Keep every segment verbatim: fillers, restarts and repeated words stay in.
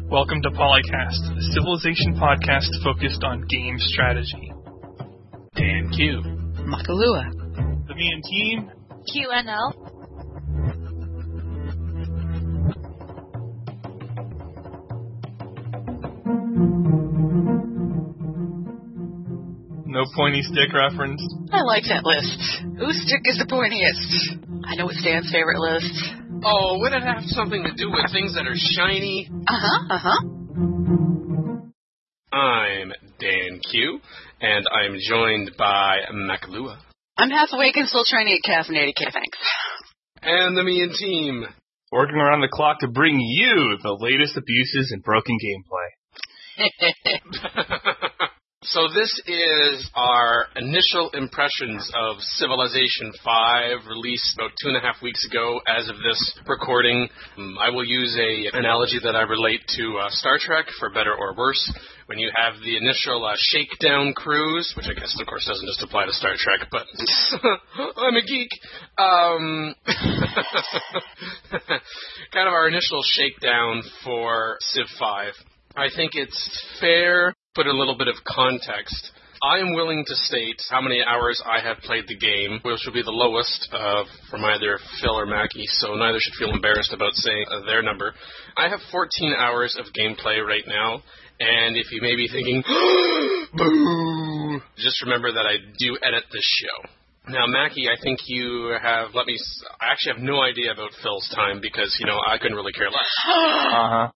Welcome to Polycast, a Civilization podcast focused on game strategy. Dan Q. Makalua. The Me and Team. Q N L. No pointy stick reference. I like that list. Whose stick is the pointiest? I know it's Dan's favorite list. Oh, would it have something to do with things that are shiny? Uh-huh, uh-huh. I'm Dan Q, and I'm joined by Makalua. I'm half awake and still trying to get caffeinated, K, thanks. And the Me and Team. Working around the clock to bring you the latest abuses and broken gameplay. So this is our initial impressions of Civilization five, released about two and a half weeks ago as of this recording. Um, I will use a analogy that I relate to uh, Star Trek, for better or worse. When you have the initial uh, shakedown cruise, which I guess, of course, doesn't just apply to Star Trek, but I'm a geek. Um, kind of our initial shakedown for Civ five. I think it's fair, put a little bit of context. I am willing to state how many hours I have played the game, which will be the lowest uh, from either Phil or Mackie, so neither should feel embarrassed about saying uh, their number. I have fourteen hours of gameplay right now, and if you may be thinking, boo, just remember that I do edit this show. Now, Mackie, I think you have, let me, I actually have no idea about Phil's time because, you know, I couldn't really care less. Uh-huh.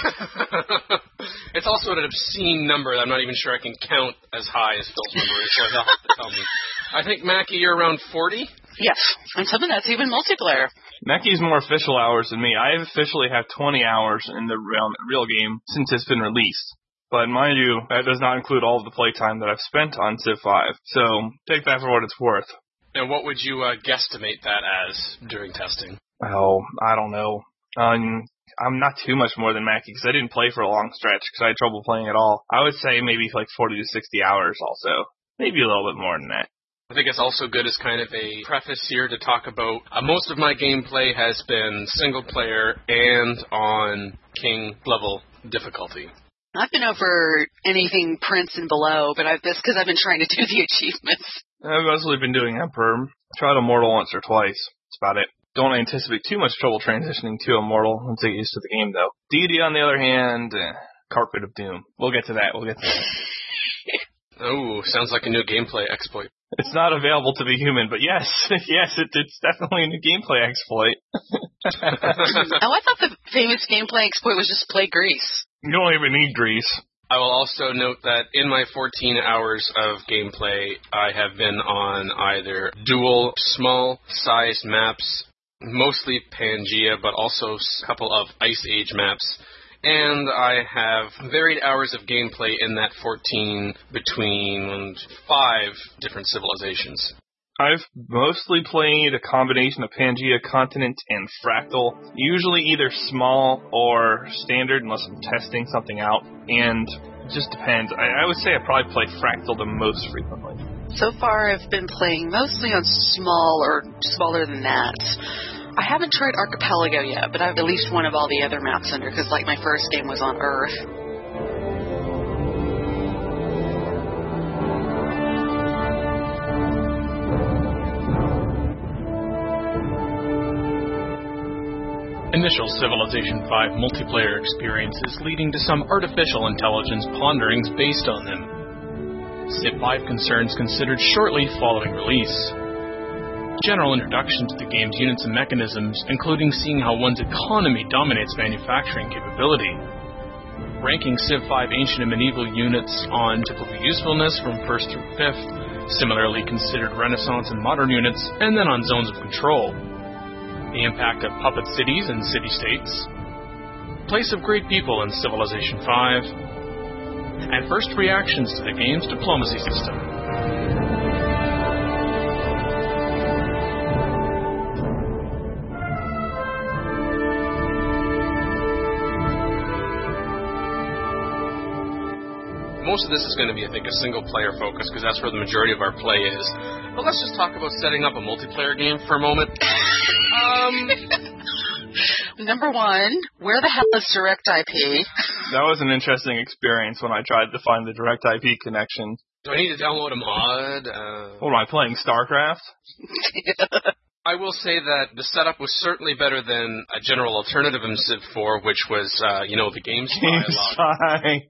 It's also an obscene number that I'm not even sure I can count as high as Phil's number is, so he'll have to tell me. I think, Mackie, you're around forty? Yes, and some of that's even multiplayer. Mackie's more official hours than me. I officially have twenty hours in the real, real game since it's been released. But mind you, that does not include all of the playtime that I've spent on Civ five. So take that for what it's worth. And what would you uh, guesstimate that as during testing? Oh, I don't know. Um, I'm not too much more than Mackie because I didn't play for a long stretch because I had trouble playing at all. I would say maybe like forty to sixty hours also. Maybe a little bit more than that. I think it's also good as kind of a preface here to talk about uh, most of my gameplay has been single player and on king level difficulty. I've been over anything Prince and below, but I've this because I've been trying to do the achievements. I've mostly been doing Emperor. Tried Immortal once or twice. That's about it. Don't anticipate too much trouble transitioning to Immortal once I get used to the game, though. Deity, on the other hand, eh, Carpet of Doom. We'll get to that. We'll get to that. Oh, sounds like a new gameplay exploit. It's not available to the human, but yes, yes, it, it's definitely a new gameplay exploit. Oh, I thought the famous gameplay exploit was just play Greece. You don't even need Greece. I will also note that in my fourteen hours of gameplay, I have been on either dual small-sized maps, mostly Pangea, but also a couple of Ice Age maps. And I have varied hours of gameplay in that fourteen between five different civilizations. I've mostly played a combination of Pangea, Continent, and Fractal. Usually either small or standard, unless I'm testing something out. And it just depends. I, I would say I probably play Fractal the most frequently. So far, I've been playing mostly on small or smaller than that. I haven't tried Archipelago yet, but I have at least one of all the other maps under, because like my first game was on Earth. Initial Civilization five multiplayer experiences leading to some artificial intelligence ponderings based on them. Civ five concerns considered shortly following release. General introduction to the game's units and mechanisms, including seeing how one's economy dominates manufacturing capability. Ranking Civ five ancient and medieval units on typical usefulness from first through fifth, similarly considered Renaissance and modern units, and then on zones of control. The impact of puppet cities and city-states, place of great people in Civilization five, and first reactions to the game's diplomacy system. Most of this is going to be, I think, a single-player focus, because that's where the majority of our play is. But let's just talk about setting up a multiplayer game for a moment. Um, Number one, where the hell is Direct I P? That was an interesting experience when I tried to find the Direct I P connection. Do I need to download a mod? Uh... What am I playing, StarCraft? I will say that the setup was certainly better than a general alternative in Civ four, which was, uh, you know, the GameSpy. GameSpy.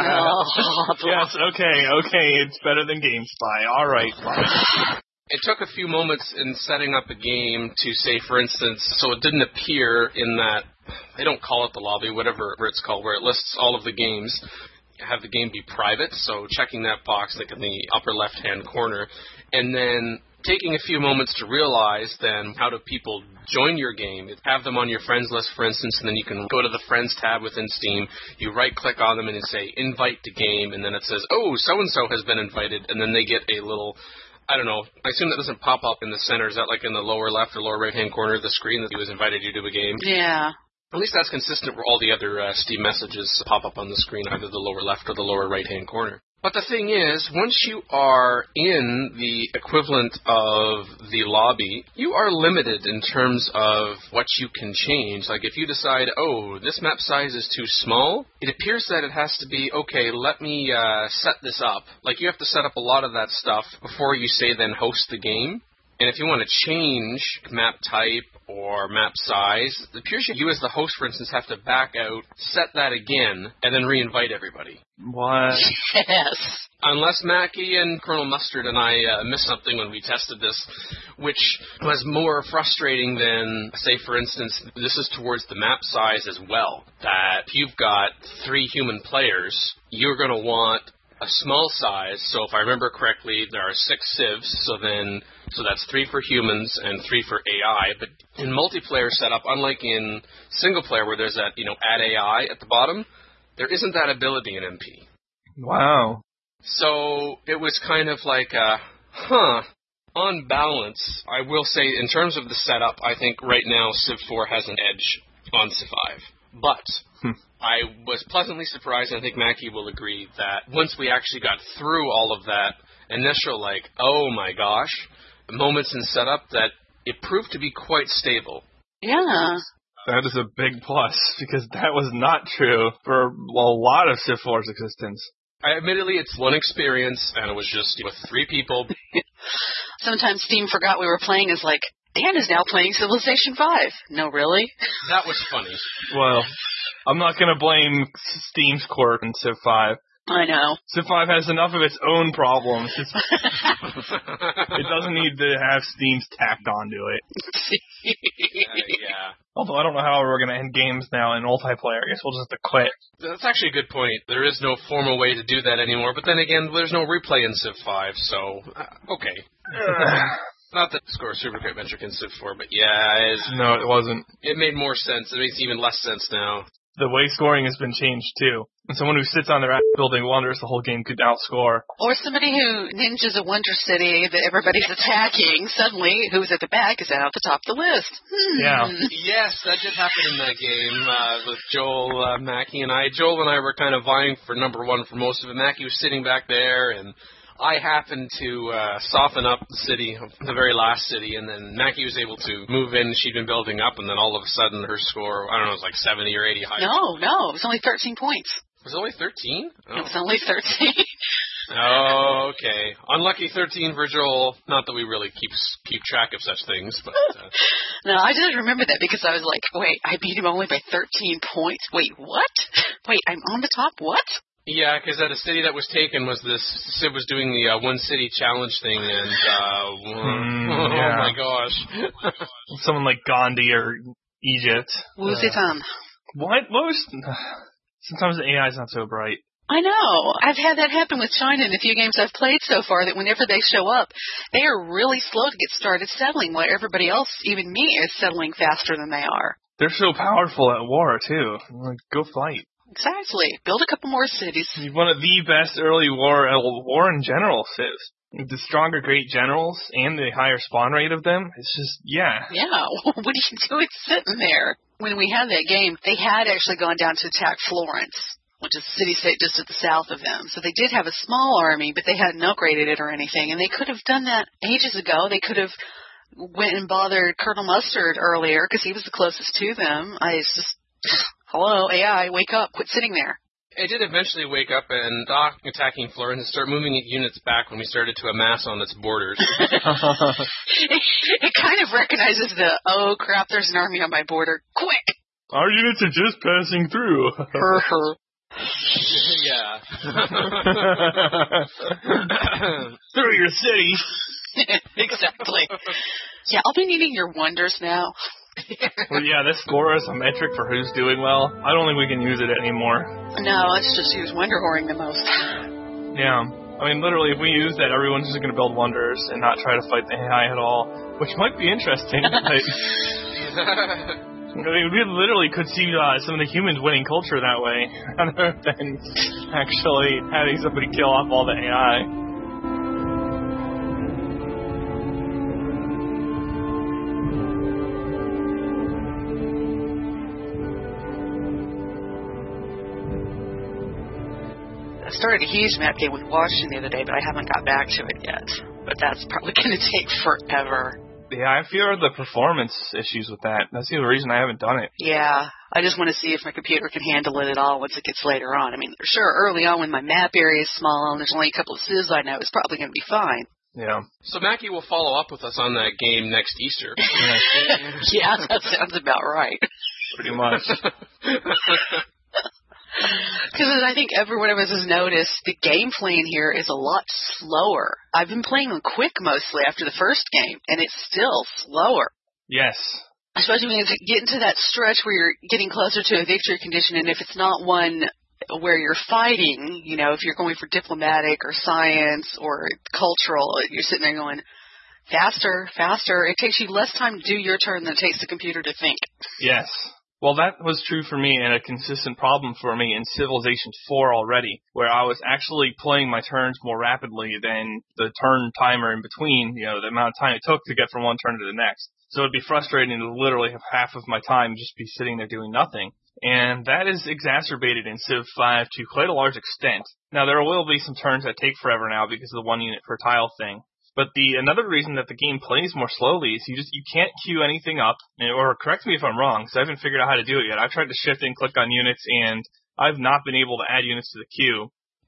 No. Yes, okay, okay, it's better than GameSpy. All right, fine. It took a few moments in setting up a game to say, for instance, so it didn't appear in that, they don't call it the lobby, whatever it's called, where it lists all of the games, have the game be private, so checking that box like in the upper left-hand corner, and then taking a few moments to realize then how do people join your game. Have them on your friends list, for instance, and then you can go to the friends tab within Steam. You right-click on them and you say invite to game, and then it says, oh, so-and-so has been invited, and then they get a little, I don't know, I assume that doesn't pop up in the center. Is that like in the lower left or lower right-hand corner of the screen that he was invited you to a game? Yeah. At least that's consistent where all the other uh, Steam messages pop up on the screen, either the lower left or the lower right-hand corner. But the thing is, once you are in the equivalent of the lobby, you are limited in terms of what you can change. Like if you decide, oh, this map size is too small, it appears that it has to be, okay, let me uh, set this up. Like you have to set up a lot of that stuff before you say then host the game. And if you want to change map type or map size, it appears you as the host, for instance, have to back out, set that again, and then re-invite everybody. What? Yes. Unless Mackie and Colonel Mustard and I uh, missed something when we tested this, which was more frustrating than, say, for instance, this is towards the map size as well, that if you've got three human players, you're going to want a small size. So if I remember correctly, there are six civs, so then so that's three for humans and three for A I. But in multiplayer setup, unlike in single player where there's that, you know, add A I at the bottom, there isn't that ability in M P. Wow. So it was kind of like, uh, huh. On balance, I will say in terms of the setup, I think right now Civ four has an edge on Civ five. But hmm. I was pleasantly surprised, and I think Mackie will agree, that once we actually got through all of that initial, like, oh my gosh, moments in setup, that it proved to be quite stable. Yeah. That is a big plus, because that was not true for a lot of Civ four's existence. I, admittedly, it's one experience, and it was just with three people. Sometimes Steam forgot we were playing as like, Dan is now playing Civilization five. No, really? That was funny. Well, I'm not going to blame Steam's quirk in Civ five. I know. Civ five has enough of its own problems. It's, it doesn't need to have Steam's tacked onto it. uh, yeah. Although I don't know how we're going to end games now in multiplayer. I guess we'll just have to quit. That's actually a good point. There is no formal way to do that anymore. But then again, there's no replay in Civ five, so, uh, okay. Not that Score a super great metric in Civ four, but yeah. It's, no, it wasn't. It made more sense. It makes even less sense now. The way scoring has been changed, too. And someone who sits on their ass building wonders the whole game could outscore. Or somebody who ninjas a Wonder City that everybody's attacking, suddenly, who's at the back is out at the top of the list. Hmm. Yeah. Yes, that did happen in that game uh, with Joel, uh, Mackie, and I. Joel and I were kind of vying for number one for most of it. Mackie was sitting back there, and I happened to uh, soften up the city, the very last city, and then Mackie was able to move in. She'd been building up, and then all of a sudden her score, I don't know, it was like seventy or eighty high. No, no, it was only thirteen points. Was it only thirteen? Oh. It was only thirteen. Oh, okay. Unlucky thirteen for Joel. Not that we really keep keep track of such things, but... Uh. No, I just remember that because I was like, wait, I beat him only by thirteen points? Wait, what? Wait, I'm on the top? What? Yeah, because at a city that was taken was this, Civ was doing the uh, one city challenge thing, and, uh, mm, oh yeah. my gosh. Someone like Gandhi or Egypt. Wuzitan. Uh, what? Most, sometimes the A I is not so bright. I know. I've had that happen with China in a few games I've played so far, that whenever they show up, they are really slow to get started settling, while everybody else, even me, is settling faster than they are. They're so powerful at war, too. Like, go fight. Exactly. Build a couple more cities. One of the best early war, uh, war in general, Civs. The stronger great generals and the higher spawn rate of them, it's just, yeah. Yeah, what are you doing sitting there? When we had that game, they had actually gone down to attack Florence, which is a city-state just to the south of them. So they did have a small army, but they hadn't upgraded it or anything. And they could have done that ages ago. They could have went and bothered Colonel Mustard earlier because he was the closest to them. I was just, hello, A I, wake up, quit sitting there. I did eventually wake up and stop attacking Florence and start moving units back when we started to amass on its borders. it, it kind of recognizes the, oh crap, there's an army on my border, quick! Our units are just passing through. Yeah. Through your city. Exactly. Yeah, I'll be needing your wonders now. Well, yeah, this score is a metric for who's doing well. I don't think we can use it anymore. No, let's just use wonder whoring the most. Yeah. I mean, literally, if we use that, everyone's just going to build wonders and not try to fight the A I at all, which might be interesting. But I mean, we literally could see uh, some of the humans winning culture that way, rather than actually having somebody kill off all the A I. I started a huge map game with Washington the other day, but I haven't got back to it yet. But that's probably going to take forever. Yeah, I fear the performance issues with that. That's the only reason I haven't done it. Yeah, I just want to see if my computer can handle it at all once it gets later on. I mean, sure, early on when my map area is small and there's only a couple of civs I know, it's probably going to be fine. Yeah. So Mackie will follow up with us on that game next Easter. Yeah, that sounds about right. Pretty much. Because I think every one of us has noticed, the gameplay in here is a lot slower. I've been playing on quick mostly after the first game, and it's still slower. Yes. Especially when you get into that stretch where you're getting closer to a victory condition, and if it's not one where you're fighting, you know, if you're going for diplomatic or science or cultural, you're sitting there going, faster, faster. It takes you less time to do your turn than it takes the computer to think. Yes. Well, that was true for me and a consistent problem for me in Civilization four already, where I was actually playing my turns more rapidly than the turn timer in between, you know, the amount of time it took to get from one turn to the next. So it'd be frustrating to literally have half of my time just be sitting there doing nothing. And that is exacerbated in Civ five to quite a large extent. Now, there will be some turns that take forever now because of the one unit per tile thing. But the another reason that the game plays more slowly is you just you can't queue anything up, or correct me if I'm wrong, because I haven't figured out how to do it yet. I've tried to shift and click on units, and I've not been able to add units to the queue.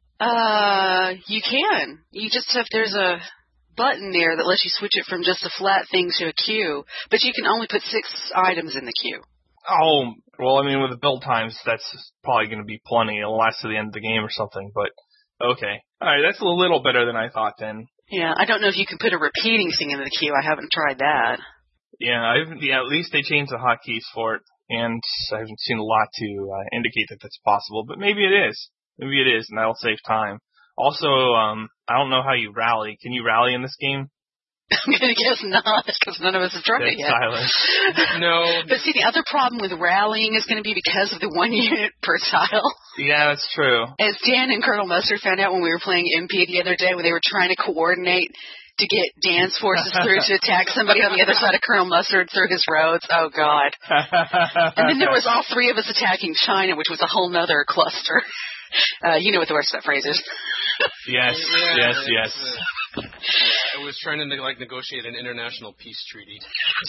Uh, you can. You just have, there's a button there that lets you switch it from just a flat thing to a queue, but you can only put six items in the queue. Oh, well, I mean, with the build times, that's probably going to be plenty. It'll last to the end of the game or something, but okay. All right, that's a little better than I thought then. Yeah, I don't know if you can put a repeating thing in the queue. I haven't tried that. Yeah, I've, yeah, at least they changed the hotkeys for it, and I haven't seen a lot to uh, indicate that that's possible, but maybe it is. Maybe it is, and that'll save time. Also, um, I don't know how you rally. Can you rally in this game? I'm going to guess not, because none of us have tried it yet. Silence. No. But see, the other problem with rallying is going to be because of the one unit per tile. Yeah, that's true. As Dan and Colonel Mustard found out when we were playing M P the other day, when they were trying to coordinate to get Dan's forces through to attack somebody on the other side of Colonel Mustard through his roads. Oh, God. And then there was all three of us attacking China, which was a whole nother cluster. Uh, you know what the rest of that phrase is. Yes, yeah, yes, yes. I was trying to like negotiate an international peace treaty.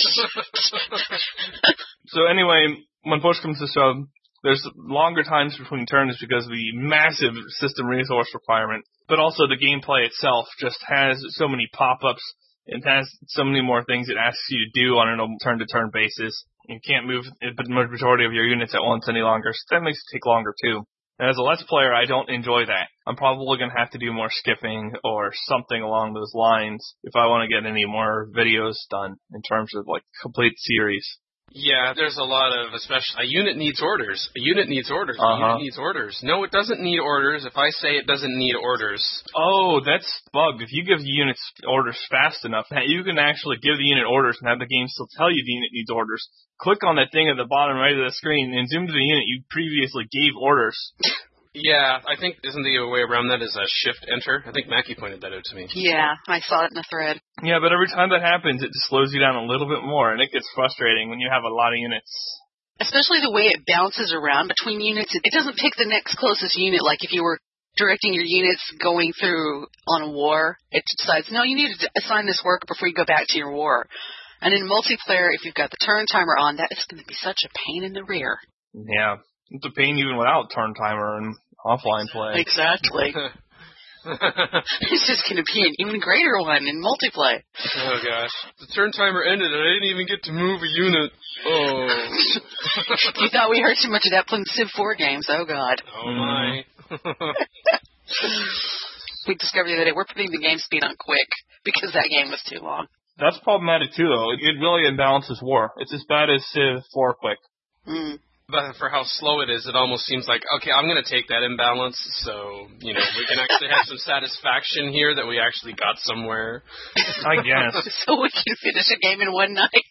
So anyway, when push comes to shove, there's longer times between turns because of the massive system resource requirement, but also the gameplay itself just has so many pop-ups. It has so many more things it asks you to do on a turn-to-turn basis. You can't move the majority of your units at once any longer, so that makes it take longer too. And as a Let's Player, I don't enjoy that. I'm probably going to have to do more skipping or something along those lines if I want to get any more videos done in terms of, like, complete series. Yeah, there's a lot of, especially, a unit needs orders. A unit needs orders. Uh-huh. A unit needs orders. No, it doesn't need orders. If I say it doesn't need orders. Oh, that's bugged. If you give the units orders fast enough, you can actually give the unit orders and have the game still tell you the unit needs orders. Click on that thing at the bottom right of the screen and zoom to the unit you previously gave orders. Yeah, I think, isn't the way around that is a shift-enter? I think Mackie pointed that out to me. Yeah, I saw it in the thread. Yeah, but every time that happens, it just slows you down a little bit more, and it gets frustrating when you have a lot of units. Especially the way it bounces around between units. It doesn't pick the next closest unit, like if you were directing your units going through on a war. It decides, no, you need to assign this work before you go back to your war. And in multiplayer, if you've got the turn timer on, that is going to be such a pain in the rear. Yeah. It's a pain even without turn timer and offline play. Exactly. It's just going to be an even greater one in multiplayer. Oh, gosh. The turn timer ended and I didn't even get to move a unit. Oh. You thought we heard too much of that playing Civ four games. Oh, God. Oh, my. We discovered the other day we're putting the game speed on quick because that game was too long. That's problematic, too, though. It really imbalances war. It's as bad as Civ four quick. Mm. But for how slow it is, it almost seems like, okay, I'm going to take that imbalance, so, you know, we can actually have some satisfaction here that we actually got somewhere. I guess. So we can finish a game in one night.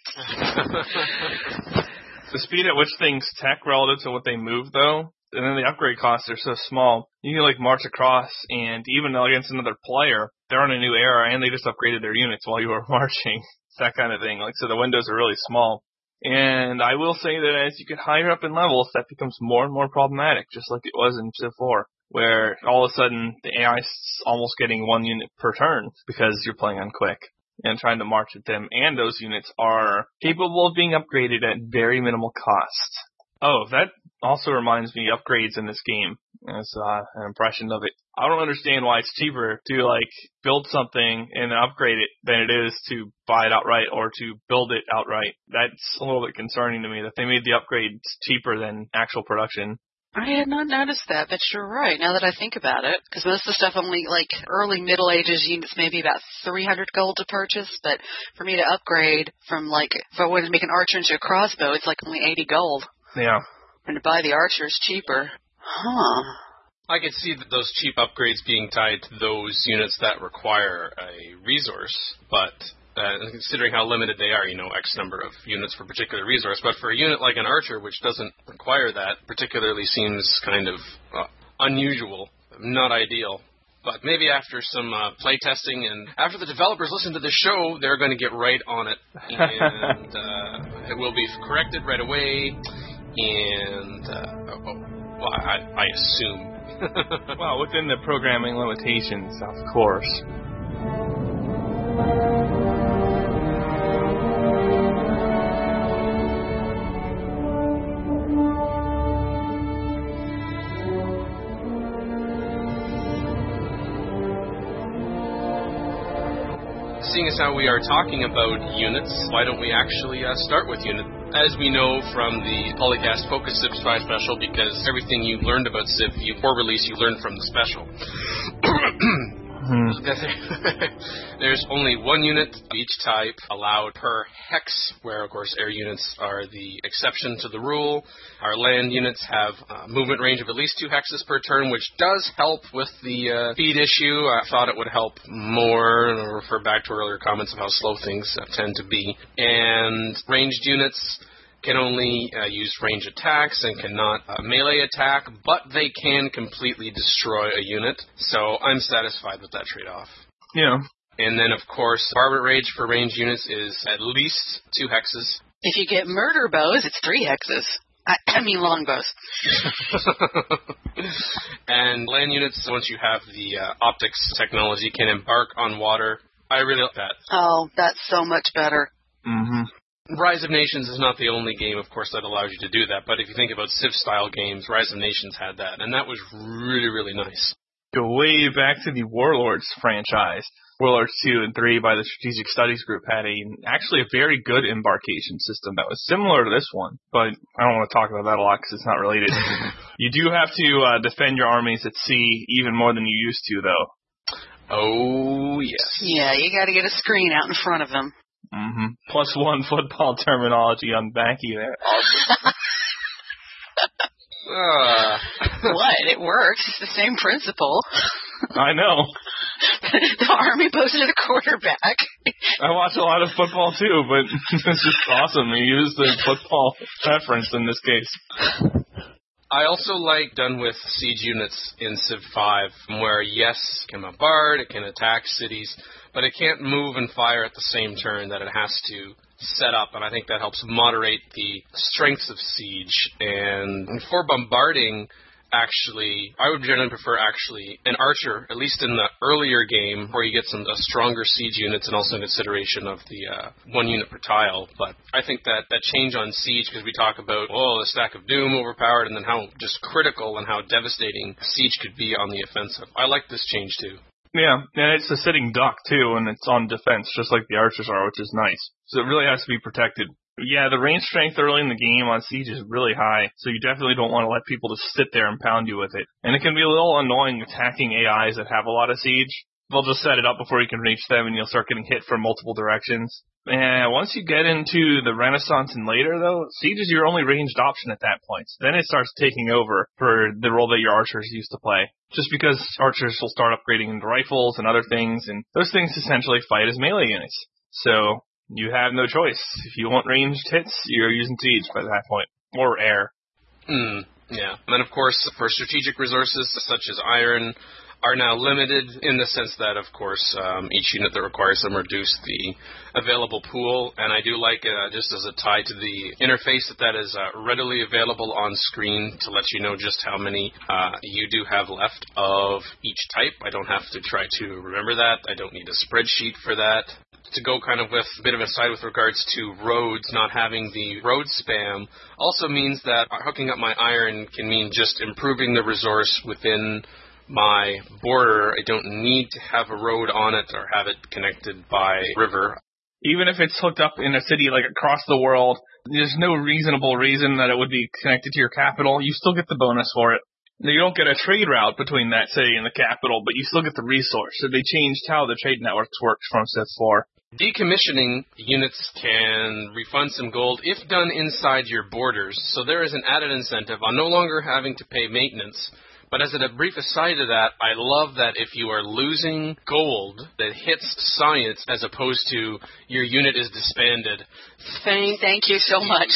The speed at which things tech relative to what they move, though, and then the upgrade costs are so small, you can, like, march across, and even against another player, they're on a new era, and they just upgraded their units while you were marching. It's that kind of thing. Like, so the windows are really small. And I will say that as you get higher up in levels, that becomes more and more problematic, just like it was in Civ four, where all of a sudden the A I is almost getting one unit per turn because you're playing on quick and trying to march at them, and those units are capable of being upgraded at very minimal cost. Oh, that also reminds me, upgrades in this game, as uh, an impression of it. I don't understand why it's cheaper to, like, build something and upgrade it than it is to buy it outright or to build it outright. That's a little bit concerning to me, that they made the upgrades cheaper than actual production. I had not noticed that, but you're right, now that I think about it. Because most of the stuff only, like, early Middle Ages units, maybe about three hundred gold to purchase. But for me to upgrade from, like, if I wanted to make an archer into a crossbow, it's like only eighty gold. Yeah. And to buy the archer is cheaper. Huh. I could see that those cheap upgrades being tied to those units that require a resource, but uh, considering how limited they are, you know, X number of units for a particular resource. But for a unit like an archer, which doesn't require that, particularly seems kind of uh, unusual, not ideal. But maybe after some uh, play testing and after the developers listen to the show, they're going to get right on it. And uh, it will be corrected right away. And, uh, oh, well, I, I assume. Well, within the programming limitations, of course. Seeing as how we are talking about units, why don't we actually uh, start with units? As we know from the Polycast Focus Civ five special, because everything you learned about Civ before release, you learned from the special. There's only one unit of each type allowed per hex, where, of course, air units are the exception to the rule. Our land units have a movement range of at least two hexes per turn, which does help with the uh, speed issue. I thought it would help more, and I'll refer back to earlier comments of how slow things uh, tend to be. And ranged units can only uh, use range attacks and cannot uh, melee attack, but they can completely destroy a unit. So I'm satisfied with that trade-off. Yeah. And then, of course, Barbaric Rage for ranged units is at least two hexes. If you get murder bows, it's three hexes. I, I mean longbows. And land units, once you have the uh, optics technology, can embark on water. I really like that. Oh, that's so much better. Mm-hmm. Rise of Nations is not the only game, of course, that allows you to do that. But if you think about Civ-style games, Rise of Nations had that, and that was really, really nice. Go way back to the Warlords franchise. Warlords two and three by the Strategic Studies Group had a actually a very good embarkation system that was similar to this one, but I don't want to talk about that a lot because it's not related. You do have to uh, defend your armies at sea even more than you used to, though. Oh, yes. Yeah, you got to get a screen out in front of them. Mm-hmm. Plus one football terminology on Banky there. Awesome. uh. What? It works. It's the same principle. I know. The army posted to the quarterback. I watch a lot of football too, but it's just awesome. You use the football reference in this case. I also like done with siege units in Civ five, where yes, it can bombard, it can attack cities, but it can't move and fire at the same turn that it has to set up, and I think that helps moderate the strengths of siege. And for bombarding, actually, I would generally prefer actually an archer, at least in the earlier game, where you get some uh, stronger siege units and also in consideration of the uh, one unit per tile. But I think that that change on siege, because we talk about, oh, the Stack of Doom overpowered, and then how just critical and how devastating siege could be on the offensive. I like this change too. Yeah, and it's a sitting duck too, and it's on defense, just like the archers are, which is nice. So it really has to be protected. Yeah, the range strength early in the game on siege is really high, so you definitely don't want to let people just sit there and pound you with it. And it can be a little annoying attacking A Is that have a lot of siege. They'll just set it up before you can reach them, and you'll start getting hit from multiple directions. And once you get into the Renaissance and later, though, siege is your only ranged option at that point. Then it starts taking over for the role that your archers used to play. Just because archers will start upgrading into rifles and other things, and those things essentially fight as melee units. So you have no choice. If you want ranged hits, you're using siege by that point. Or air. Hmm, yeah. And then, of course, for strategic resources such as iron are now limited in the sense that, of course, um, each unit that requires them reduce the available pool. And I do like, uh, just as a tie to the interface, that that is uh, readily available on screen to let you know just how many uh, you do have left of each type. I don't have to try to remember that. I don't need a spreadsheet for that. To go kind of with a bit of a side with regards to roads, not having the road spam also means that hooking up my iron can mean just improving the resource within my border. I don't need to have a road on it or have it connected by river. Even if it's hooked up in a city like across the world, there's no reasonable reason that it would be connected to your capital. You still get the bonus for it. You don't get a trade route between that city and the capital, but you still get the resource. So they changed how the trade networks work from Civ four. Decommissioning units can refund some gold if done inside your borders, so there is an added incentive on no longer having to pay maintenance. But as a brief aside to that, I love that if you are losing gold that hits science as opposed to your unit is disbanded. Thank, thank you so much.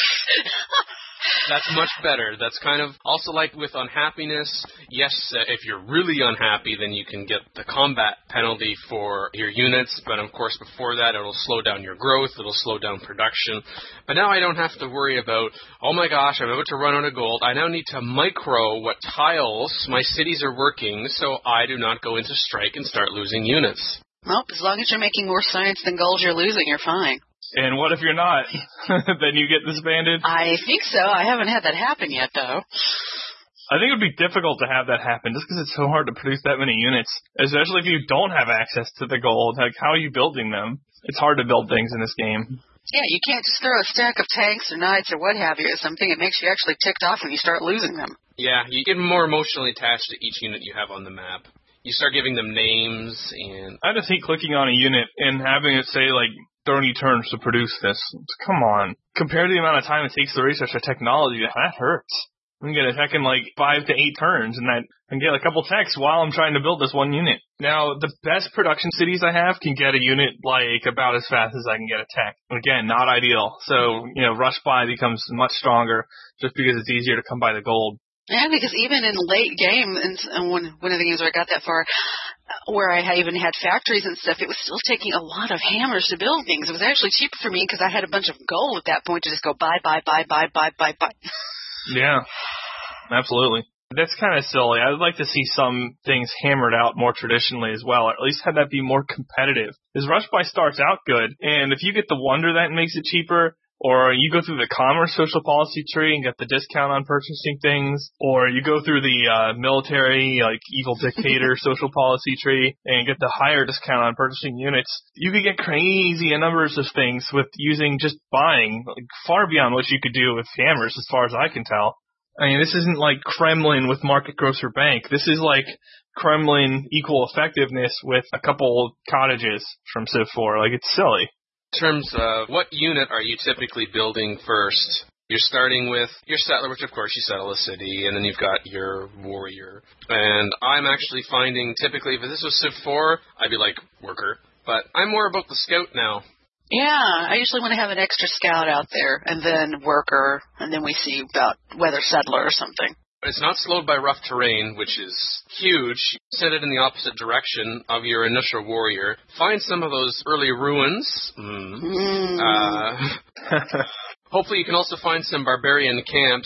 That's much better. That's kind of also like with unhappiness. Yes, uh, if you're really unhappy, then you can get the combat penalty for your units. But of course, before that, it'll slow down your growth. It'll slow down production. But now I don't have to worry about, oh my gosh, I'm about to run out of gold. I now need to micro what tiles my cities are working so I do not go into strike and start losing units. Well, as long as you're making more science than gold you're losing, you're fine. And what if you're not? Then you get disbanded? I think so. I haven't had that happen yet, though. I think it would be difficult to have that happen just because it's so hard to produce that many units, especially if you don't have access to the gold. Like, how are you building them? It's hard to build things in this game. Yeah, you can't just throw a stack of tanks or knights or what have you or something. It makes you actually ticked off when you start losing them. Yeah, you get more emotionally attached to each unit you have on the map. You start giving them names and... I just hate clicking on a unit and having it say, like, thirty turns to produce this. Come on. Compared to the amount of time it takes to research a technology, that hurts. I can get a tech in like five to eight turns, and I can get a couple techs while I'm trying to build this one unit. Now, the best production cities I have can get a unit like about as fast as I can get a tech. Again, not ideal. So, you know, rush buy becomes much stronger just because it's easier to come by the gold. Yeah, because even in late game, and one, one of the games where I got that far, where I even had factories and stuff, it was still taking a lot of hammers to build things. It was actually cheaper for me because I had a bunch of gold at that point to just go buy, buy, buy, buy, buy, buy, buy. Yeah, absolutely. That's kind of silly. I'd like to see some things hammered out more traditionally as well, or at least have that be more competitive. Because Rush Buy starts out good, and if you get the wonder that makes it cheaper, or you go through the commerce social policy tree and get the discount on purchasing things, or you go through the uh, military, like evil dictator social policy tree and get the higher discount on purchasing units, you could get crazy numbers of things with using just buying, like, far beyond what you could do with hammers as far as I can tell. I mean, this isn't like Kremlin with Market Grocer Bank. This is like Kremlin equal effectiveness with a couple cottages from Civ four. Like, it's silly. In terms of what unit are you typically building first? You're starting with your settler, which of course you settle a city, and then you've got your warrior. And I'm actually finding typically, if this was Civ four, I'd be like, worker. But I'm more about the scout now. Yeah, I usually want to have an extra scout out there, and then worker, and then we see about whether settler or something. It's not slowed by rough terrain, which is huge. Set it in the opposite direction of your initial warrior. Find some of those early ruins. Mm. Mm. Uh, hopefully you can also find some barbarian camps.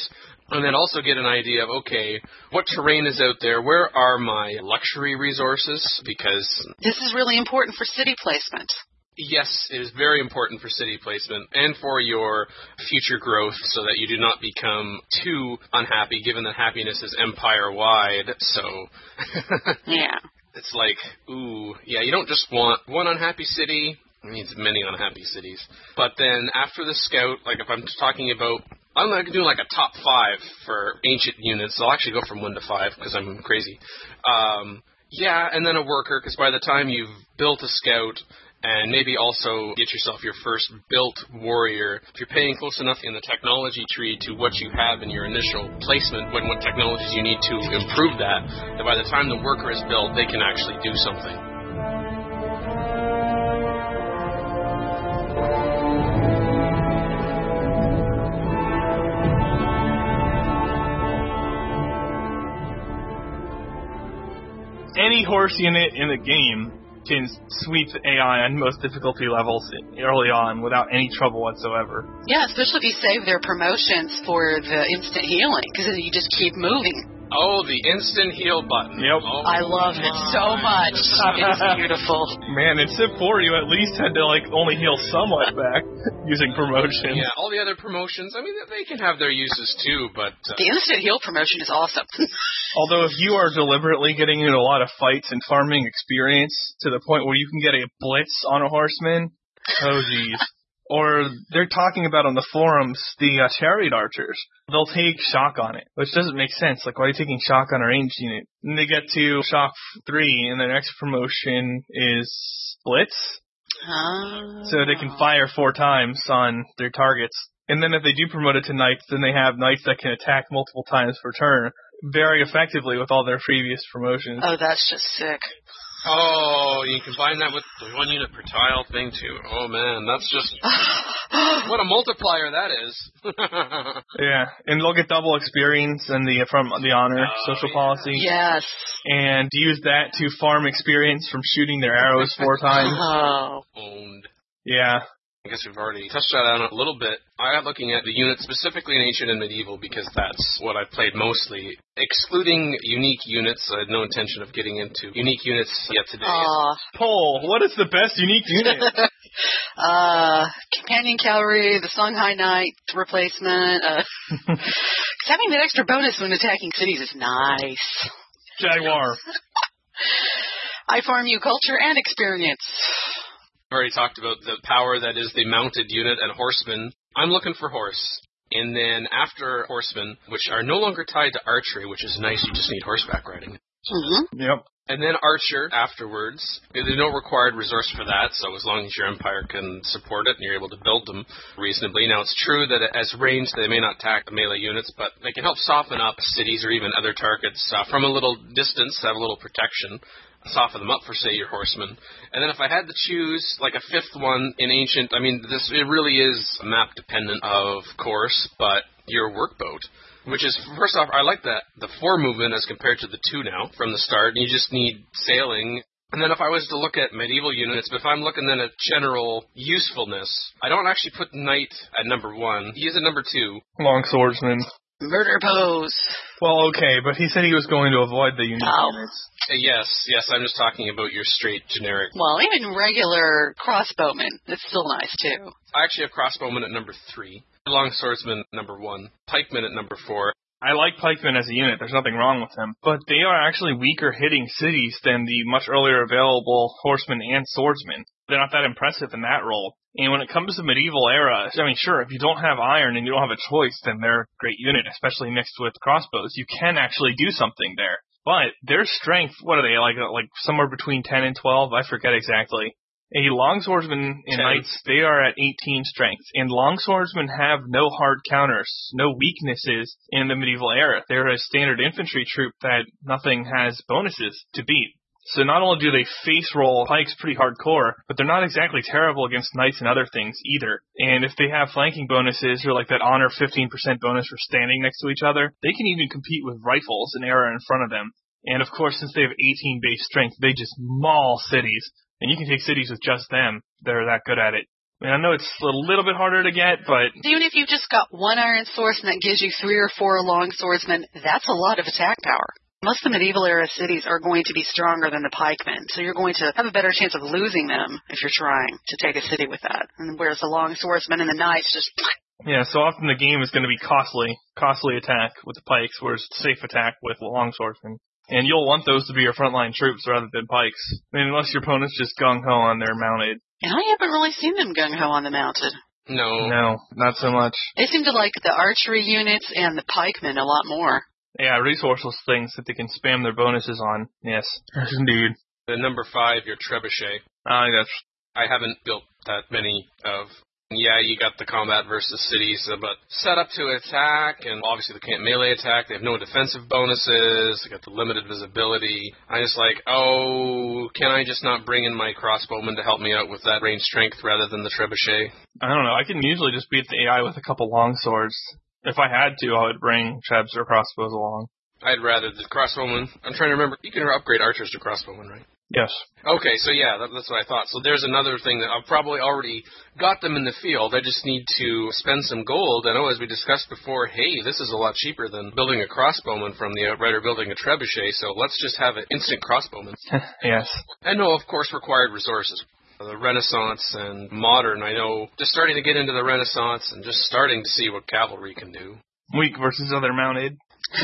And then also get an idea of, okay, what terrain is out there? Where are my luxury resources? Because this is really important for city placement. Yes, it is very important for city placement and for your future growth so that you do not become too unhappy, given that happiness is empire-wide. So, yeah. It's like, ooh, yeah, you don't just want one unhappy city. It means many unhappy cities. But then after the scout, like if I'm talking about, I'm like doing like a top five for ancient units. I'll actually go from one to five because I'm crazy. Um, yeah, and then a worker, because by the time you've built a scout and maybe also get yourself your first built warrior, if you're paying close enough in the technology tree to what you have in your initial placement, when what technologies you need to improve that, that by the time the worker is built, they can actually do something. Any horse unit in the game can sweep A I on most difficulty levels early on without any trouble whatsoever. Yeah, especially if you save their promotions for the instant healing, because then you just keep moving. Oh, the instant heal button. Yep. Oh, I love it so much. It's beautiful. Man, in Civ four, you at least had to, like, only heal somewhat back using promotion. Yeah, all the other promotions, I mean, they can have their uses too, but... Uh, the instant heal promotion is awesome. Although if you are deliberately getting into a lot of fights and farming experience to the point where you can get a blitz on a horseman, oh geez. Or they're talking about on the forums, the uh, chariot archers. They'll take shock on it, which doesn't make sense. Like, why are you taking shock on a ranged unit? And they get to shock three, and their next promotion is blitz. Oh. So they can fire four times on their targets. And then if they do promote it to knights, then they have knights that can attack multiple times per turn very effectively with all their previous promotions. Oh, that's just sick. Oh, you combine that with the one unit per tile thing, too. Oh, man, that's just... what a multiplier that is. Yeah, and they'll get double experience in the from the honor oh, social yeah. policy. Yes. And use that to farm experience from shooting their arrows four times. Oh. Owned. Yeah. I guess we've already touched on it a little bit. I got looking at the units specifically in Ancient and Medieval because that's what I've played mostly. Excluding unique units, I had no intention of getting into unique units yet today. Aw. Poll, what is the best unique unit? uh, Companion Cavalry, the Songhai Knight replacement. Uh, cause having that extra bonus when attacking cities is nice. Jaguar. I farm you culture and experience. I've already talked about the power that is the mounted unit and horsemen. I'm looking for horse. And then after horsemen, which are no longer tied to archery, which is nice, you just need horseback riding. Mm-hmm. Yep. And then archer afterwards. There's no required resource for that, so as long as your empire can support it and you're able to build them reasonably. Now, it's true that as ranged, they may not attack the melee units, but they can help soften up cities or even other targets uh, from a little distance, have a little protection. Soften them up for, say, your horsemen. And then if I had to choose, like, a fifth one in Ancient, I mean, this it really is map dependent, of course, but your workboat, which is, first off, I like that, the four movement as compared to the two now from the start. You just need sailing. And then if I was to look at medieval units, but if I'm looking then at general usefulness, I don't actually put knight at number one. He is at number two. Long swordsman. Murder pose. Well, okay, but he said he was going to avoid the unique Oh. units. Uh, yes, yes, I'm just talking about your straight generic. Well, even regular crossbowmen, it's still nice, too. I actually have crossbowmen at number three. Long swordsman at number one. Pikemen at number four. I like pikemen as a unit. There's nothing wrong with them. But they are actually weaker hitting cities than the much earlier available horsemen and swordsmen. They're not that impressive in that role. And when it comes to medieval era, I mean, sure, if you don't have iron and you don't have a choice, then they're a great unit, especially mixed with crossbows. You can actually do something there. But their strength, what are they, like like somewhere between ten and twelve? I forget exactly. A longswordsman and knights, they are at eighteen strength. And longswordsmen have no hard counters, no weaknesses in the medieval era. They're a standard infantry troop that nothing has bonuses to beat. So not only do they face roll pikes pretty hardcore, but they're not exactly terrible against knights and other things either. And if they have flanking bonuses or like that honor fifteen percent bonus for standing next to each other, they can even compete with rifles and arrow in front of them. And of course, since they have eighteen base strength, they just maul cities. And you can take cities with just them. They're that good at it. I mean, I know it's a little bit harder to get, but... Even if you've just got one iron swordsman that gives you three or four long swordsmen, that's a lot of attack power. Most of the medieval era cities are going to be stronger than the pikemen, so you're going to have a better chance of losing them if you're trying to take a city with that. And whereas the long swordsmen and the knights just... Yeah, so often the game is going to be costly, costly attack with the pikes, whereas safe attack with the long swordsmen. And you'll want those to be your frontline troops rather than pikes. I mean, unless your opponent's just gung-ho on their mounted. And I haven't really seen them gung-ho on the mounted. No. No, not so much. They seem to like the archery units and the pikemen a lot more. Yeah, resourceless things that they can spam their bonuses on. Yes, yes indeed. The number five, your trebuchet. I that's. I haven't built that many of. Yeah, you got the combat versus cities, uh, but set up to attack, and obviously they can't melee attack. They have no defensive bonuses. They got the limited visibility. I just like, oh, can I just not bring in my crossbowman to help me out with that range strength rather than the trebuchet? I don't know. I can usually just beat the A I with a couple long swords. If I had to, I would bring trebs or crossbows along. I'd rather the crossbowman. I'm trying to remember. You can upgrade archers to crossbowmen, right? Yes. Okay, so yeah, that, that's what I thought. So there's another thing that I've probably already got them in the field. I just need to spend some gold. I know, as we discussed before, hey, this is a lot cheaper than building a crossbowman from the outrider building a trebuchet, so let's just have an instant crossbowman. Yes. And no, of course, required resources. The Renaissance and modern, I know, just starting to get into the Renaissance and just starting to see what cavalry can do. Weak versus other mounted.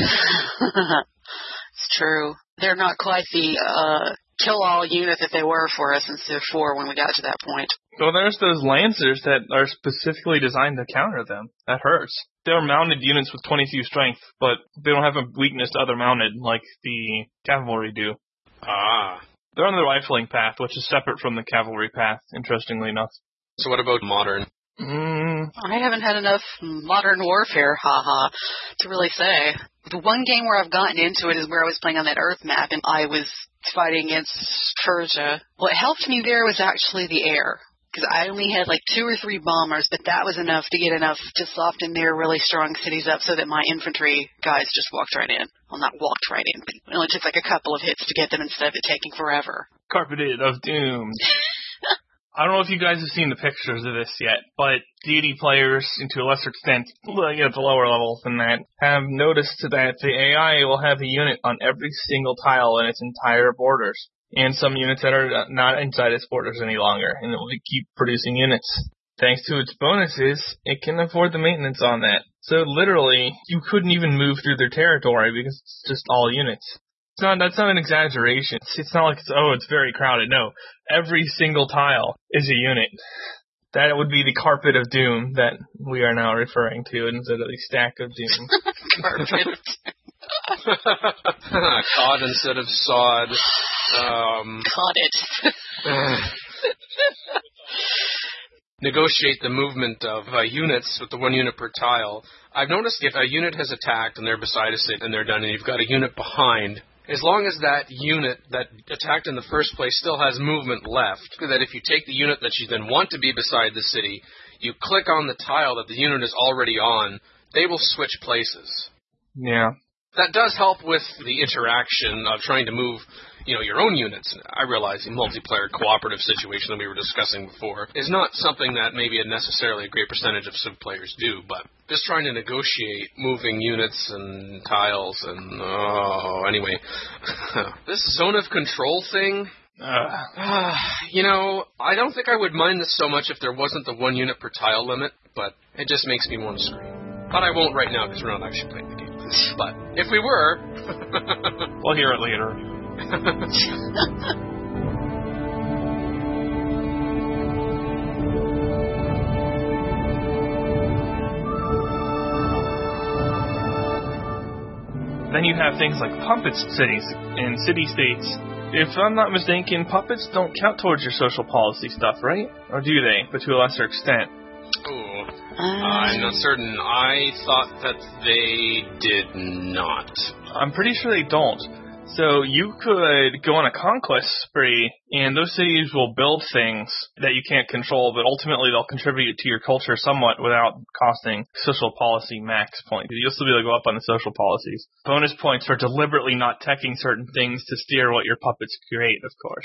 It's true. They're not quite the uh, kill-all unit that they were for us in Civ four when we got to that point. Well, there's those Lancers that are specifically designed to counter them. That hurts. They're mounted units with twenty-two strength, but they don't have a weakness to other mounted like the cavalry do. Ah. They're on the rifling path, which is separate from the cavalry path, interestingly enough. So what about modern? Mm. I haven't had enough modern warfare, haha, to really say. The one game where I've gotten into it is where I was playing on that Earth map, and I was fighting against Persia. What helped me there was actually the air, because I only had like two or three bombers, but that was enough to get enough to soften their really strong cities up so that my infantry guys just walked right in. Well, not walked right in, but it only took like a couple of hits to get them instead of it taking forever. Carpeted of Doom. I don't know if you guys have seen the pictures of this yet, but deity players, and to a lesser extent, like at the lower levels than that, have noticed that the A I will have a unit on every single tile in its entire borders, and some units that are not inside its borders any longer, and it will keep producing units. Thanks to its bonuses, it can afford the maintenance on that. So literally, you couldn't even move through their territory because it's just all units. It's not, that's not an exaggeration. It's, it's not like, it's, oh, it's very crowded. No, every single tile is a unit. That would be the carpet of doom that we are now referring to instead of the stack of doom. Carpet. Cod instead of sod. Um, Caught it. Negotiate the movement of uh, units with the one unit per tile. I've noticed if a unit has attacked and they're beside a city and they're done and you've got a unit behind, as long as that unit that attacked in the first place still has movement left, that if you take the unit that you then want to be beside the city, you click on the tile that the unit is already on, they will switch places. Yeah. That does help with the interaction of trying to move, you know, your own units. I realize the multiplayer cooperative situation that we were discussing before is not something that maybe a necessarily a great percentage of Civ players do, but just trying to negotiate moving units and tiles and, oh, anyway. This zone of control thing, uh, you know, I don't think I would mind this so much if there wasn't the one unit per tile limit, but it just makes me want to scream. But I won't right now because we're not actually playing the game. But if we were... We'll hear it later. Then you have things like puppet cities and city-states. If I'm not mistaken, puppets don't count towards your social policy stuff, right? Or do they? But to a lesser extent. Ooh, I'm not certain. I thought that they did not. I'm pretty sure they don't. So you could go on a conquest spree, and those cities will build things that you can't control, but ultimately they'll contribute to your culture somewhat without costing social policy max points. You'll still be able to go up on the social policies. Bonus points for deliberately not teching certain things to steer what your puppets create, of course.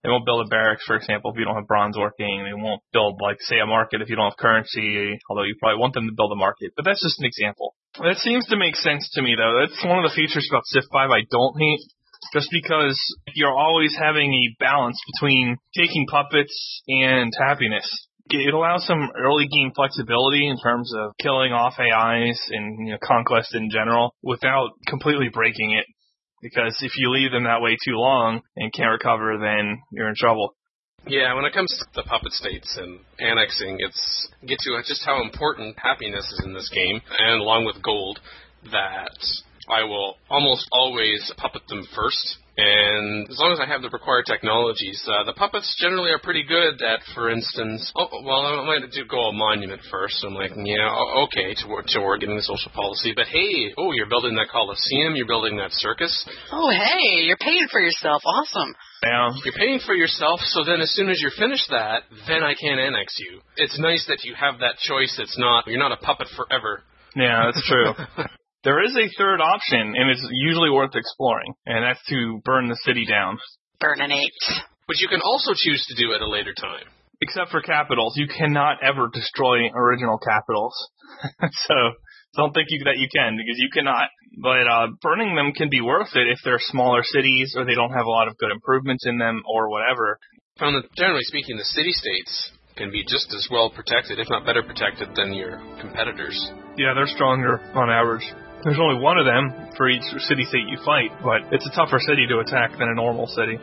They won't build a barracks, for example, if you don't have bronze working. They won't build, like, say, a market if you don't have currency, although you probably want them to build a market. But that's just an example. That seems to make sense to me, though. That's one of the features about Civ five I don't hate, just because you're always having a balance between taking puppets and happiness. It allows some early game flexibility in terms of killing off A Is and, you know, conquest in general without completely breaking it. Because if you leave them that way too long and can't recover, then you're in trouble. Yeah, when it comes to the puppet states and annexing, it's get to just how important happiness is in this game, and along with gold, that I will almost always puppet them first. And as long as I have the required technologies, uh, the puppets generally are pretty good at, for instance, oh, well, I might do go a monument first. So I'm like, yeah, okay, toward, toward getting the social policy. But hey, oh, you're building that Coliseum, you're building that circus. Oh, hey, you're paying for yourself. Awesome. Yeah. You're paying for yourself, so then as soon as you're finished that, then I can annex you. It's nice that you have that choice. It's not, you're not a puppet forever. Yeah, that's true. There is a third option, and it's usually worth exploring, and that's to burn the city down. Burninate. But you can also choose to do it at a later time. Except for capitals. You cannot ever destroy original capitals. So don't think you, that you can, because you cannot. But uh, burning them can be worth it if they're smaller cities or they don't have a lot of good improvements in them or whatever. Found that, generally speaking, the city-states can be just as well protected, if not better protected, than your competitors. Yeah, they're stronger on average. There's only one of them for each city-state you fight, but it's a tougher city to attack than a normal city.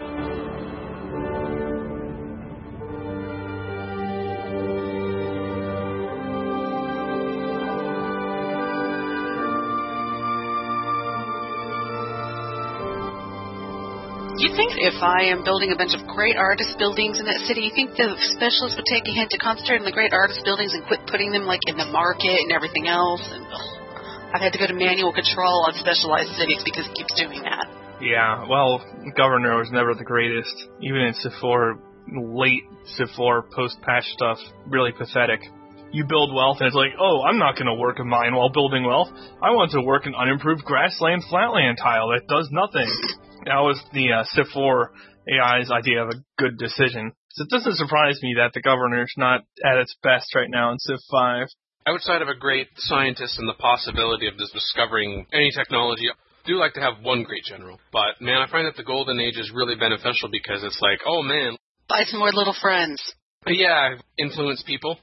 Do you think if I am building a bunch of great artist buildings in that city, you think the specialists would take a hint to concentrate on the great artist buildings and quit putting them, like, in the market and everything else? And ugh. I've had to go to manual control on specialized cities because it keeps doing that. Yeah, well, Governor was never the greatest. Even in Civ four, late Civ four post-patch stuff, really pathetic. You build wealth and it's like, oh, I'm not going to work a mine while building wealth. I want to work an unimproved grassland flatland tile that does nothing. That was the uh, Civ four A I's idea of a good decision. So it doesn't surprise me that the Governor's not at its best right now in Civ five. Outside of a great scientist and the possibility of just discovering any technology, I do like to have one great general. But, man, I find that the Golden Age is really beneficial because it's like, oh, man. Buy some more little friends. Yeah, influence people.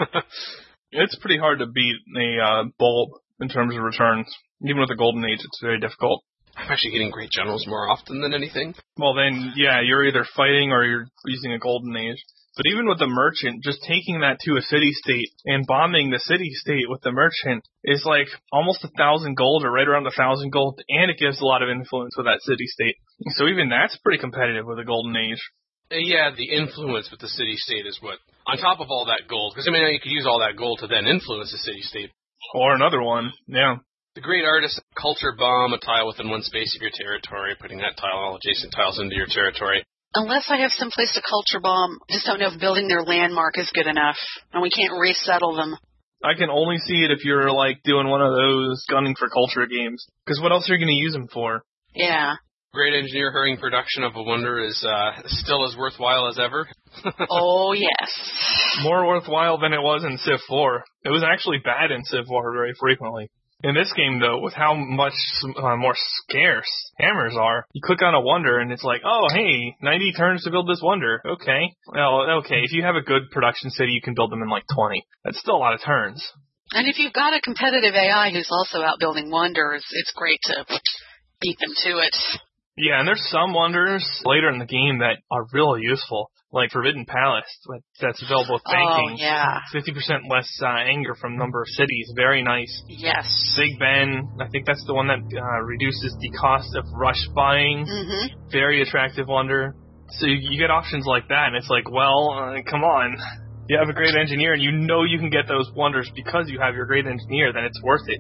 It's pretty hard to beat a uh, bulb in terms of returns. Even with the Golden Age, it's very difficult. I'm actually getting great generals more often than anything. Well, then, yeah, you're either fighting or you're using a Golden Age. But even with the merchant, just taking that to a city-state and bombing the city-state with the merchant is like almost a thousand gold or right around a thousand gold, and it gives a lot of influence with that city-state. So even that's pretty competitive with the Golden Age. Yeah, the influence with the city-state is what, on top of all that gold, because I mean, you could use all that gold to then influence the city-state. Or another one, yeah. The great artist, culture bomb a tile within one space of your territory, putting that tile, all adjacent tiles into your territory. Unless I have some place to culture bomb, I just don't know if building their landmark is good enough, and we can't resettle them. I can only see it if you're, like, doing one of those gunning for culture games. Because what else are you going to use them for? Yeah. Great engineer hurrying production of a wonder is uh, still as worthwhile as ever. Oh, yes. More worthwhile than it was in Civ four. It was actually bad in Civ four very frequently. In this game, though, with how much uh, more scarce hammers are, you click on a wonder and it's like, oh, hey, ninety turns to build this wonder. Okay. Well, okay, if you have a good production city, you can build them in like twenty. That's still a lot of turns. And if you've got a competitive A I who's also out building wonders, it's great to beat them to it. Yeah, and there's some wonders later in the game that are really useful. Like Forbidden Palace, that's available with banking. Oh, yeah. fifty percent less uh, anger from number of cities. Very nice. Yes. Big Ben, I think that's the one that uh, reduces the cost of rush buying. Mm-hmm. Very attractive wonder. So you, you get options like that, and it's like, well, uh, come on. You have a great engineer, and you know you can get those wonders because you have your great engineer, then it's worth it.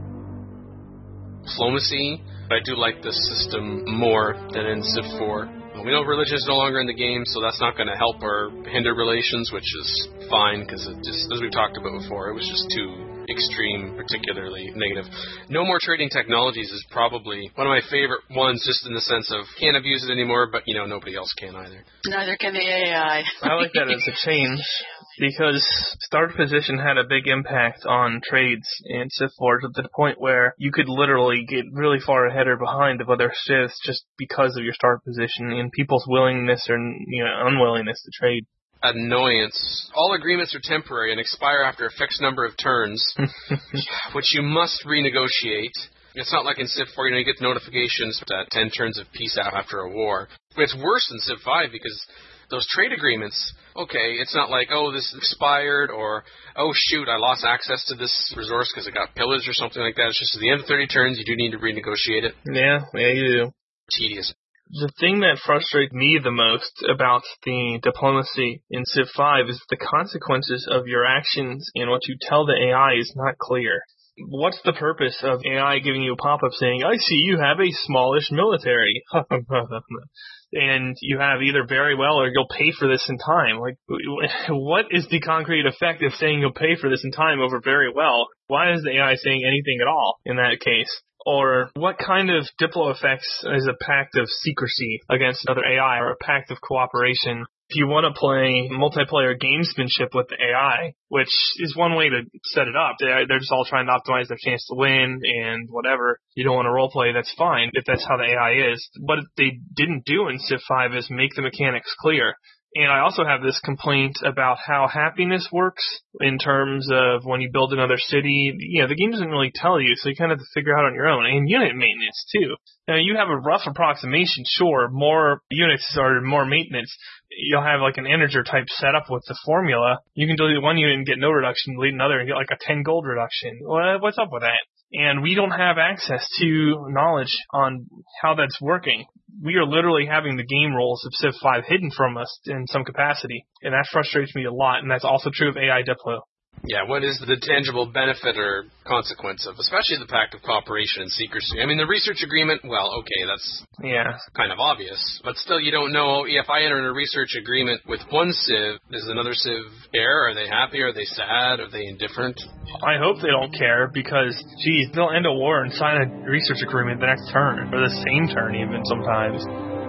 Diplomacy. I do like this system more than in Civ four. We know religion is no longer in the game, so that's not going to help or hinder relations, which is fine, because it just, as we've talked about before, it was just too extreme, particularly negative. No more trading technologies is probably one of my favorite ones, just in the sense of can't abuse it anymore, but, you know, nobody else can either. Neither can the A I. I like that as a change, because start position had a big impact on trades in Civ four to the point where you could literally get really far ahead or behind of other civs just because of your start position and people's willingness or, you know, unwillingness to trade. Annoyance. All agreements are temporary and expire after a fixed number of turns, which you must renegotiate. It's not like in Civ four, you know, you get notifications that ten turns of peace out after a war. But it's worse in Civ five because those trade agreements, okay, it's not like, oh, this expired, or, oh, shoot, I lost access to this resource because it got pillaged or something like that. It's just at the end of thirty turns, you do need to renegotiate it. Yeah, yeah, you do. Tedious. The thing that frustrates me the most about the diplomacy in Civ five is the consequences of your actions and what you tell the A I is not clear. What's the purpose of A I giving you a pop-up saying, I see you have a smallish military, and you have either very well or you'll pay for this in time? Like, what is the concrete effect of saying you'll pay for this in time over very well? Why is the A I saying anything at all in that case? Or what kind of Diplo effects is a pact of secrecy against another A I or a pact of cooperation? If you want to play multiplayer gamesmanship with the A I, which is one way to set it up, they're just all trying to optimize their chance to win and whatever. You don't want to roleplay, that's fine, if that's how the A I is. What they didn't do in Civ five is make the mechanics clear. And I also have this complaint about how happiness works in terms of when you build another city. You know, the game doesn't really tell you, so you kind of have to figure out on your own. And unit maintenance, too. Now, you have a rough approximation, sure. More units are more maintenance. You'll have like an integer type setup with the formula. You can delete one unit and get no reduction, delete another and get like a ten gold reduction. Well, what's up with that? And we don't have access to knowledge on how that's working. We are literally having the game rules of Civ five hidden from us in some capacity, and that frustrates me a lot, and that's also true of A I Diplo. Yeah, what is the tangible benefit or consequence of, especially the Pact of Cooperation and Secrecy? I mean, the research agreement, well, okay, that's yeah, kind of obvious. But still, you don't know, if I enter a research agreement with one Civ, does another Civ care? Are they happy? Are they sad? Are they indifferent? I hope they don't care, because, geez, they'll end a war and sign a research agreement the next turn, or the same turn even sometimes.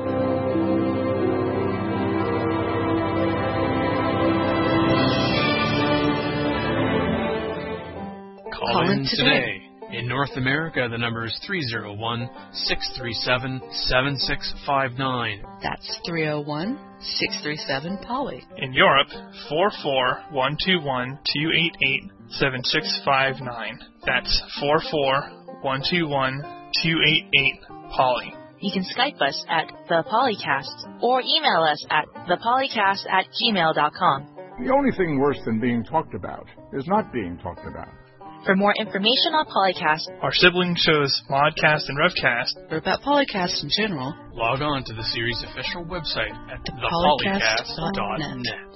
Call in today. In North America, the number is three oh one, six three seven, seven six five nine. That's three oh one, six three seven, Polly. In Europe, four four, one two one, two eight eight, seven six five nine. That's four four, one two one, two eight eight, Polly. You can Skype us at The Polycast or email us at thepolycast at gmail dot com. The only thing worse than being talked about is not being talked about. For more information on Polycast, our sibling shows Modcast and Revcast, or about Polycast in general, log on to the series' official website at the the polycast polycast dot net. net.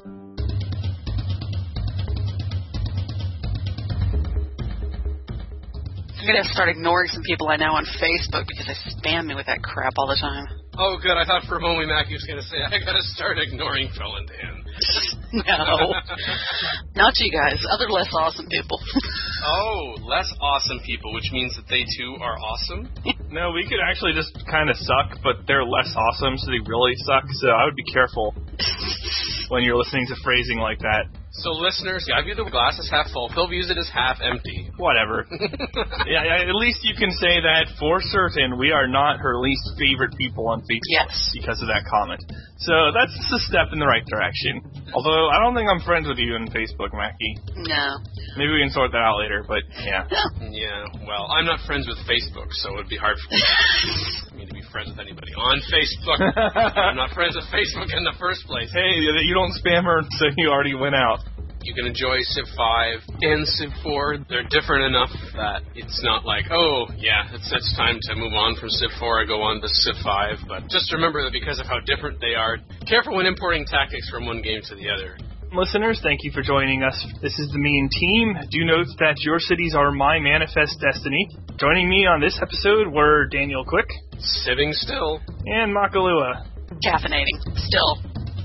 I'm going to start ignoring some people I know on Facebook because they spam me with that crap all the time. Oh, good. I thought for a moment Matthew was going to say, I got to start ignoring Phil and Dan. No. Not you guys. Other less awesome people. Oh, less awesome people, which means that they too are awesome? No, we could actually just kind of suck, but they're less awesome, so they really suck. So I would be careful when you're listening to phrasing like that. So listeners, I view the glass as half full. Phil views it as half empty. Whatever. yeah, yeah, at least you can say that for certain we are not her least favorite people on Facebook yes. because of that comment. So that's a step in the right direction. Although I don't think I'm friends with you on Facebook, Mackie. No. Maybe we can sort that out later, but yeah. Yeah, well, I'm not friends with Facebook, so it would be hard for me to be friends with anybody on Facebook. I'm not friends with Facebook in the first place. Hey, you don't spam her, so you already went out. You can enjoy Civ five and Civ four. They're different enough that it's not like, oh, yeah, it's, it's time to move on from Civ four, I go on to Civ five. But just remember that because of how different they are, careful when importing tactics from one game to the other. Listeners, thank you for joining us. This is the Mean Team. Do note that your cities are my manifest destiny. Joining me on this episode were Daniel Quick. Sitting still. And Makalua. caffeinating. Still.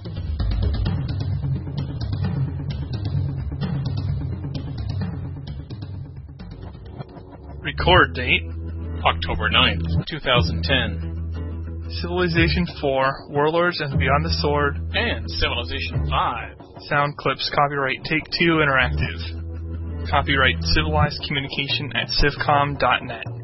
Record date October ninth, twenty ten. Civilization four, Warlords and Beyond the Sword, And Civilization five. Sound clips copyright Take-Two Interactive. Copyright Civilized Communication at civcom dot net.